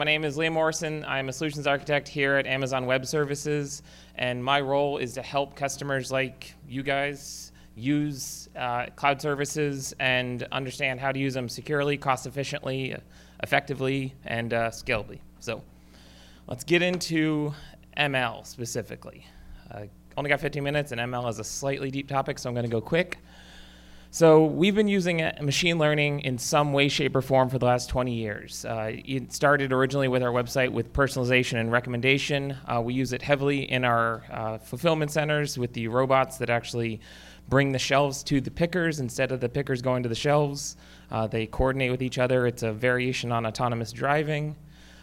My name is Liam Morrison. I'm a solutions architect here at Amazon Web Services, and my role is to help customers like you guys use cloud services and understand how to use them securely, cost efficiently, effectively, and scalably. So let's get into ML specifically. Only got 15 minutes, and ML is a slightly deep topic, so I'm going to go quick. So we've been using machine learning in some way, shape, or form for the last 20 years. It started originally with our website with personalization and recommendation. We use it heavily in our fulfillment centers with the robots that actually bring the shelves to the pickers instead of the pickers going to the shelves. They coordinate with each other. It's a variation on autonomous driving.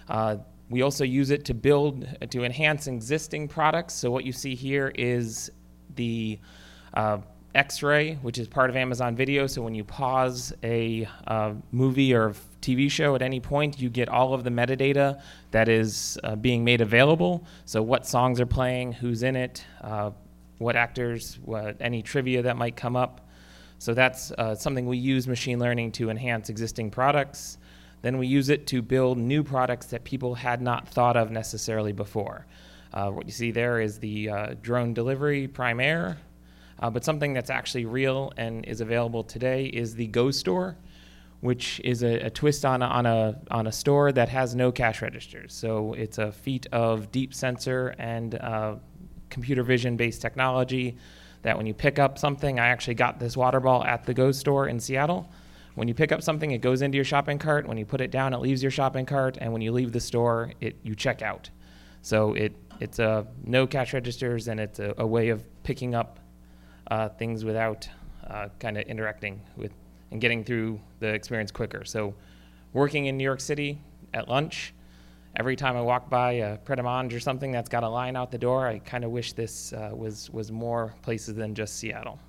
We also use it to enhance existing products. So what you see here is the X-Ray, which is part of Amazon Video. So when you pause a movie or TV show at any point, you get all of the metadata that is being made available. So what songs are playing, who's in it, what actors, any trivia that might come up. So that's something we use machine learning to enhance existing products. Then we use it to build new products that people had not thought of necessarily before. What you see there is the drone delivery, Prime Air. But something that's actually real and is available today is the Go Store, which is a twist on a store that has no cash registers. So it's a feat of deep sensor and computer vision-based technology that when you pick up something, I actually got this water ball at the Go Store in Seattle. When you pick up something, it goes into your shopping cart. When you put it down, it leaves your shopping cart. And when you leave the store, you check out. So it's no cash registers, and it's a way of picking up things without kind of interacting with and getting through the experience quicker. So working in New York City at lunch, every time I walk by a Pret a Manger or something that's got a line out the door, I kind of wish this was more places than just Seattle.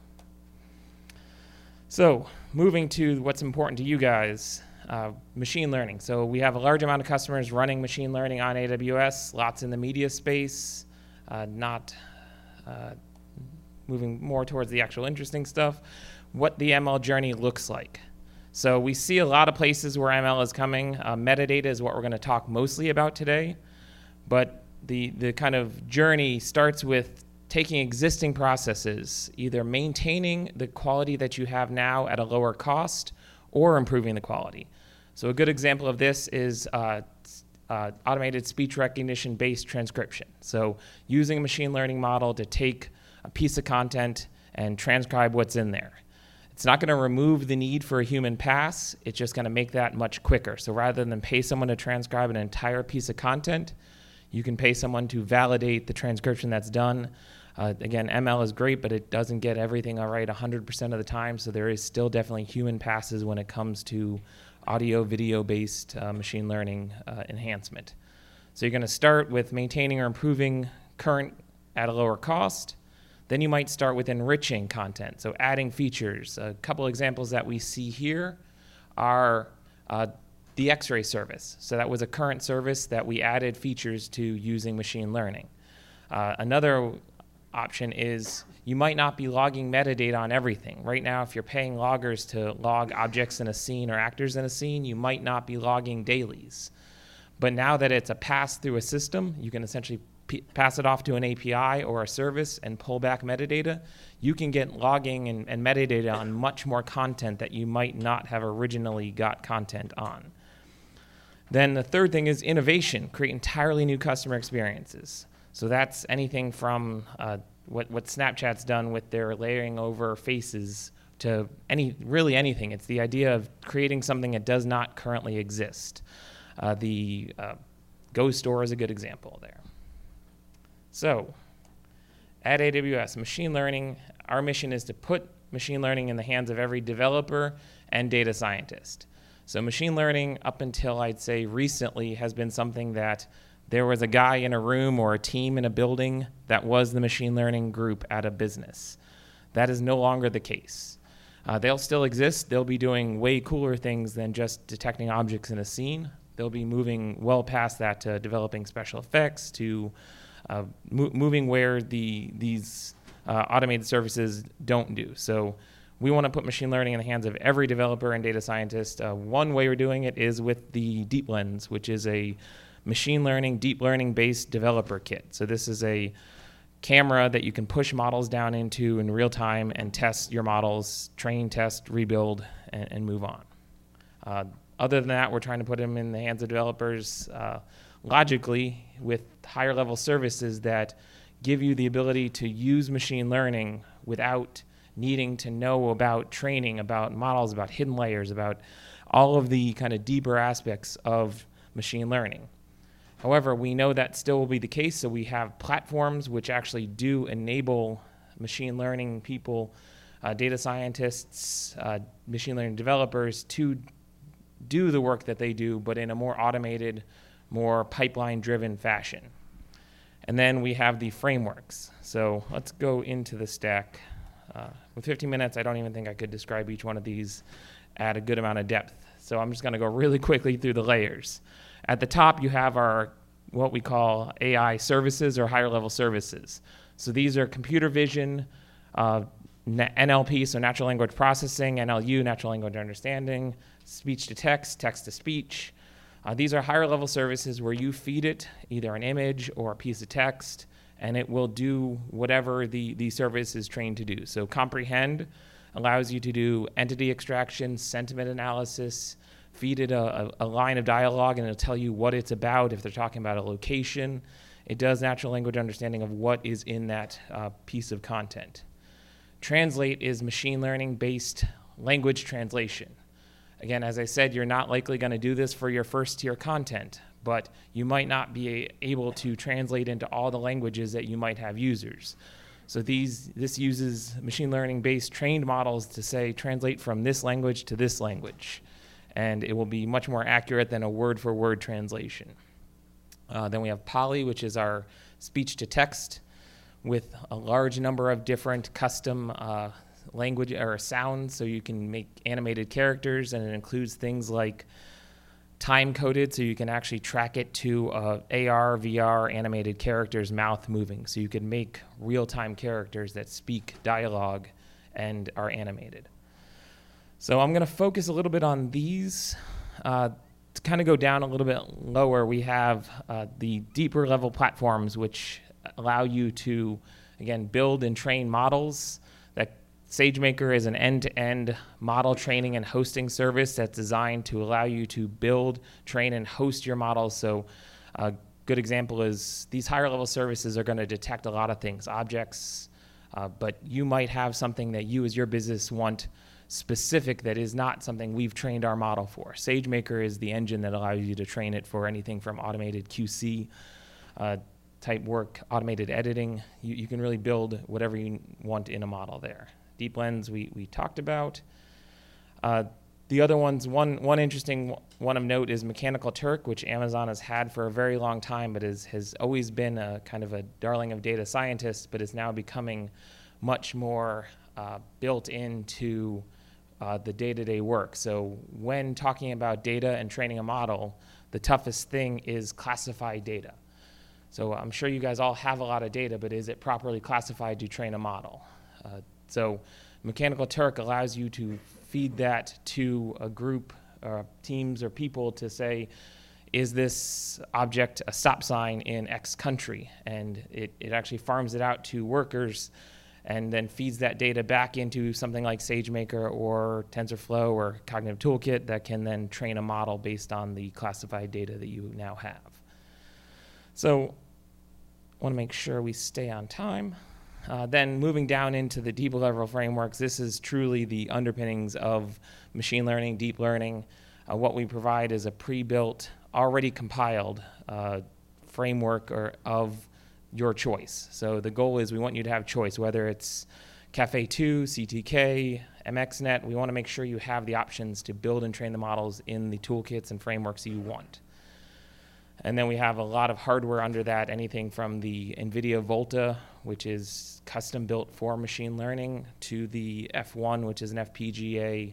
So moving to what's important to you guys, machine learning. So we have a large amount of customers running machine learning on AWS, lots in the media space, not moving more towards the actual interesting stuff, what the ML journey looks like. So we see a lot of places where ML is coming. Metadata is what we're going to talk mostly about today. But the kind of journey starts with taking existing processes, either maintaining the quality that you have now at a lower cost or improving the quality. So a good example of this is automated speech recognition-based transcription. So using a machine learning model to take a piece of content and transcribe what's in there. It's not going to remove the need for a human pass. It's just going to make that much quicker. So rather than pay someone to transcribe an entire piece of content, you can pay someone to validate the transcription that's done. Again, ML is great, but it doesn't get everything all right 100% of the time. So there is still definitely human passes when it comes to audio, video-based machine learning enhancement. So you're going to start with maintaining or improving current at a lower cost. Then you might start with enriching content, so adding features. A couple examples that we see here are the X-Ray service. So that was a current service that we added features to using machine learning. Another option is you might not be logging metadata on everything. Right now, if you're paying loggers to log objects in a scene or actors in a scene, you might not be logging dailies. But now that it's a pass through a system, you can essentially pass it off to an API or a service and pull back metadata. You can get logging and metadata on much more content that you might not have originally got content on. Then the third thing is innovation, create entirely new customer experiences. So that's anything from what Snapchat's done with their layering over faces to really anything. It's the idea of creating something that does not currently exist. The Go Store is a good example there. So at AWS, machine learning, our mission is to put machine learning in the hands of every developer and data scientist. So machine learning, up until I'd say recently, has been something that there was a guy in a room or a team in a building that was the machine learning group at a business. That is no longer the case. They'll still exist. They'll be doing way cooler things than just detecting objects in a scene. They'll be moving well past that to developing special effects, to moving where these automated services don't do. So we want to put machine learning in the hands of every developer and data scientist. One way we're doing it is with the DeepLens, which is a machine learning, deep learning based developer kit. So this is a camera that you can push models down into in real time and test your models, train, test, rebuild, and move on. Other than that, we're trying to put them in the hands of developers logically with higher level services that give you the ability to use machine learning without needing to know about training, about models, about hidden layers, about all of the kind of deeper aspects of machine learning. However, we know that still will be the case, so we have platforms which actually do enable machine learning people, data scientists, machine learning developers to do the work that they do, but in a more automated, more pipeline-driven fashion. And then we have the frameworks. So let's go into the stack. With 15 minutes, I don't even think I could describe each one of these at a good amount of depth. So I'm just going to go really quickly through the layers. At the top, you have our what we call AI services or higher level services. So these are computer vision, NLP, so natural language processing, NLU, natural language understanding, speech to text, text to speech. These are higher level services where you feed it either an image or a piece of text, and it will do whatever the service is trained to do. So comprehend allows you to do entity extraction, sentiment analysis, feed it a line of dialogue, and it'll tell you what it's about if they're talking about a location. It does natural language understanding of what is in that piece of content. Translate is machine learning based language translation. Again, as I said, you're not likely going to do this for your first tier content, but you might not be able to translate into all the languages that you might have users. So this uses machine learning based trained models to say translate from this language to this language, and it will be much more accurate than a word for word translation. Then we have Poly, which is our speech to text with a large number of different custom language or sounds, so you can make animated characters, and it includes things like time coded, so you can actually track it to AR, VR animated characters mouth moving, so you can make real-time characters that speak dialogue and are animated. So I'm going to focus a little bit on these. To kind of go down a little bit lower, we have the deeper level platforms which allow you to, again, build and train models. That SageMaker is an end-to-end model training and hosting service that's designed to allow you to build, train, and host your models. So a good example is these higher level services are going to detect a lot of things, objects, but you might have something that you as your business want specific that is not something we've trained our model for. SageMaker is the engine that allows you to train it for anything from automated QC type work, automated editing. You can really build whatever you want in a model there. DeepLens we talked about. The other ones, one interesting one of note is Mechanical Turk, which Amazon has had for a very long time, but has always been a kind of a darling of data scientists, but is now becoming much more built into the day-to-day work. So when talking about data and training a model, the toughest thing is classified data. So I'm sure you guys all have a lot of data, but is it properly classified to train a model? So Mechanical Turk allows you to feed that to a group, teams or people to say, is this object a stop sign in X country? And it actually farms it out to workers and then feeds that data back into something like SageMaker or TensorFlow or Cognitive Toolkit that can then train a model based on the classified data that you now have. So I want to make sure we stay on time. Then moving down into the deeper level frameworks, this is truly the underpinnings of machine learning, deep learning. What we provide is a pre-built, already compiled framework of your choice. So the goal is we want you to have choice, whether it's Caffe2, CTK, MXNet. We want to make sure you have the options to build and train the models in the toolkits and frameworks you want. And then we have a lot of hardware under that, anything from the NVIDIA Volta, which is custom built for machine learning, to the F1, which is an FPGA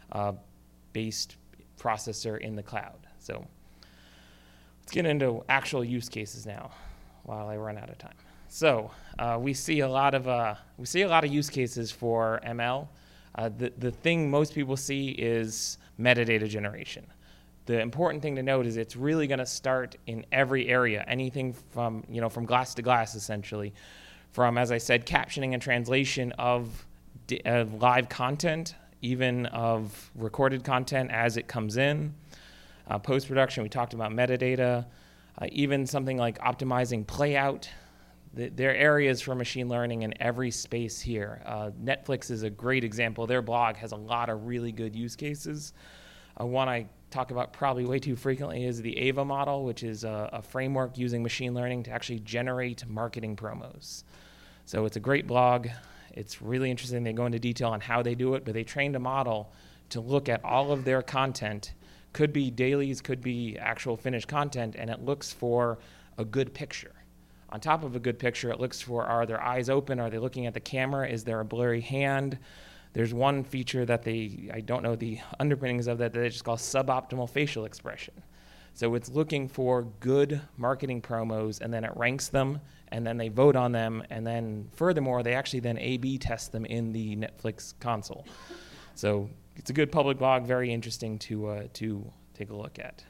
based processor in the cloud. So let's get into actual use cases now while I run out of time. So we see a lot of use cases for ML. The thing most people see is metadata generation. The important thing to note is it's really going to start in every area, anything from, from glass to glass, essentially, from, as I said, captioning and translation of live content, even of recorded content as it comes in. Post-production, we talked about metadata, even something like optimizing playout. There are areas for machine learning in every space here. Netflix is a great example. Their blog has a lot of really good use cases. One I talk about probably way too frequently is the AVA model, which is a framework using machine learning to actually generate marketing promos. So it's a great blog. It's really interesting. They go into detail on how they do it, but they trained a model to look at all of their content. Could be dailies, could be actual finished content, and it looks for a good picture. On top of a good picture, it looks for, are their eyes open? Are they looking at the camera? Is there a blurry hand? There's one feature that I don't know the underpinnings of that they just call suboptimal facial expression. So it's looking for good marketing promos, and then it ranks them, and then they vote on them, and then furthermore, they actually then A/B test them in the Netflix console. So it's a good public blog, very interesting to take a look at.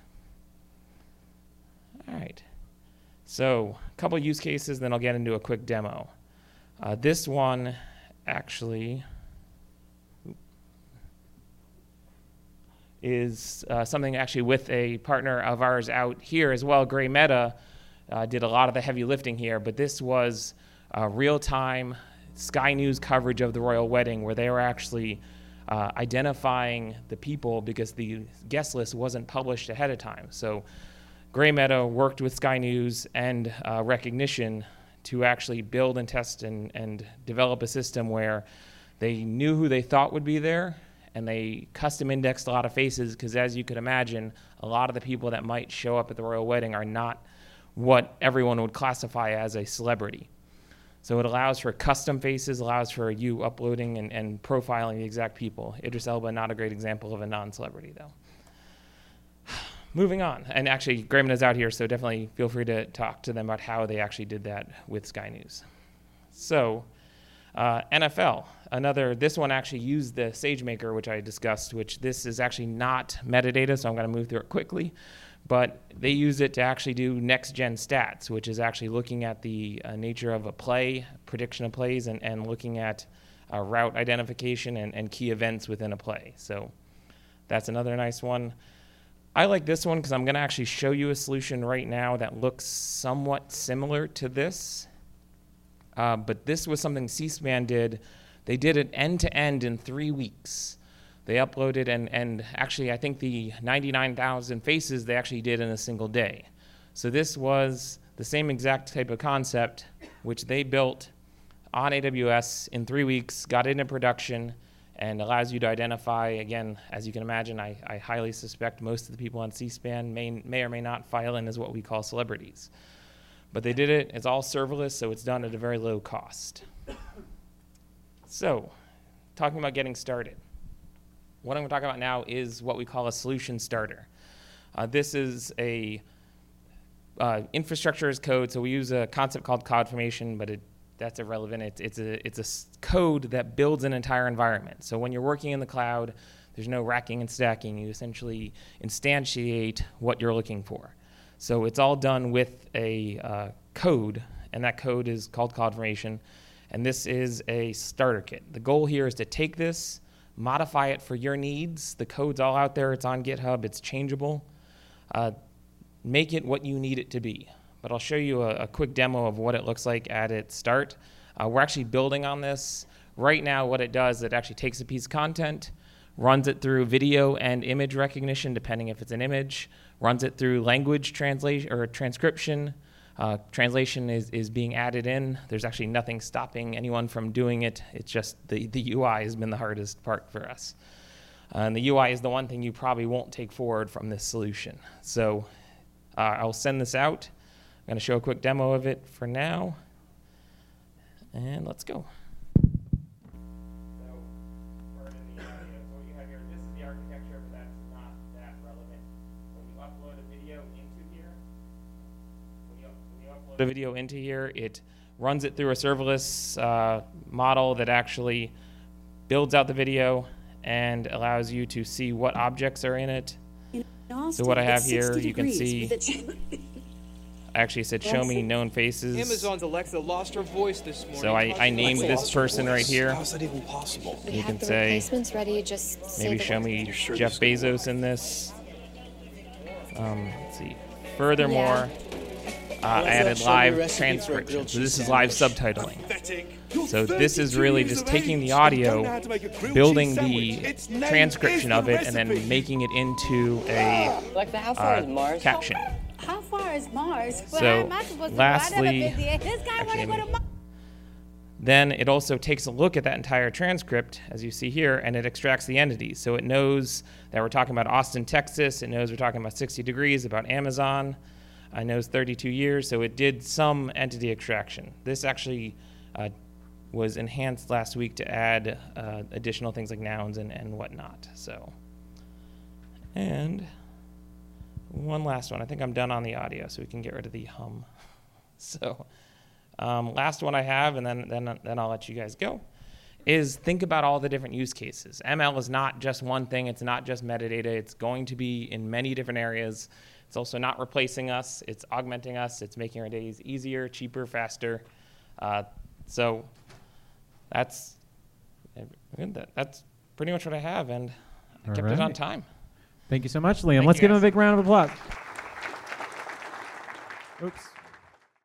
All right. So a couple use cases, then I'll get into a quick demo. This one actually is something actually with a partner of ours out here as well. Gray Meta did a lot of the heavy lifting here, but this was real-time Sky News coverage of the royal wedding where they were actually identifying the people because the guest list wasn't published ahead of time. So Gray Meta worked with Sky News and Rekognition to actually build and test and develop a system where they knew who they thought would be there, and they custom indexed a lot of faces because, as you could imagine, a lot of the people that might show up at the royal wedding are not what everyone would classify as a celebrity. So it allows for custom faces, allows for you uploading and profiling the exact people. Idris Elba, not a great example of a non-celebrity, though. Moving on, and actually, Gray Meta's out here, so definitely feel free to talk to them about how they actually did that with Sky News. So, NFL, this one actually used the SageMaker, which I discussed, which this is actually not metadata, so I'm going to move through it quickly. But they use it to actually do next-gen stats, which is actually looking at the nature of a play, prediction of plays, and looking at route identification and key events within a play. So that's another nice one. I like this one because I'm going to actually show you a solution right now that looks somewhat similar to this. But this was something C-SPAN did. They did it end-to-end in 3 weeks. They uploaded, and actually I think the 99,000 faces they actually did in a single day. So this was the same exact type of concept, which they built on AWS in 3 weeks, got it into production, and allows you to identify, again, as you can imagine, I highly suspect most of the people on C-SPAN may or may not file in as what we call celebrities. But they did it, it's all serverless, so it's done at a very low cost. So, talking about getting started. What I'm going to talk about now is what we call a solution starter. This is a infrastructure as code, so we use a concept called CloudFormation, but that's irrelevant. It's a code that builds an entire environment. So when you're working in the cloud, there's no racking and stacking. You essentially instantiate what you're looking for. So it's all done with a code, and that code is called CloudFormation, and this is a starter kit. The goal here is to take this, modify it for your needs. The code's all out there. It's on GitHub. It's changeable. Make it what you need it to be. But I'll show you a quick demo of what it looks like at its start. We're actually building on this. Right now, what it does, it actually takes a piece of content, runs it through video and image recognition, depending if it's an image, runs it through language translation or transcription. Translation is being added in. There's actually nothing stopping anyone from doing it. It's just the UI has been the hardest part for us. And the UI is the one thing you probably won't take forward from this solution. So I'll send this out. I'm going to show a quick demo of it for now. And let's go. So we're in the what you have here. This is the architecture, but that's not that relevant. When you upload a video into here, it runs it through a serverless model that actually builds out the video and allows you to see what objects are in it. So what I have here, you can see, actually it said show me known faces. Amazon's Alexa lost her voice this morning. So I named this person right here. How is that even possible? You can say, ready, just maybe show me Jeff Bezos in this. Let's see. Furthermore, I added live transcription. So this is live subtitling. So this is really just taking the audio, building the transcription of it, and then making it into a Alexa, how far is Mars? caption. How far is Mars? So lastly, then it also takes a look at that entire transcript, as you see here, and it extracts the entities. So it knows that we're talking about Austin, Texas. It knows we're talking about 60 degrees, about Amazon. It knows 32 years, so it did some entity extraction. This actually was enhanced last week to add additional things like nouns and whatnot. So, and one last one. I think I'm done on the audio, so we can get rid of the hum. So, last one I have, and then I'll let you guys go, is think about all the different use cases. ML is not just one thing. It's not just metadata. It's going to be in many different areas. It's also not replacing us. It's augmenting us. It's making our days easier, cheaper, faster. So that's pretty much what I have, and I kept it on time. Thank you so much, Liam. Thank Let's you, give him a guys. big round of applause. Oops.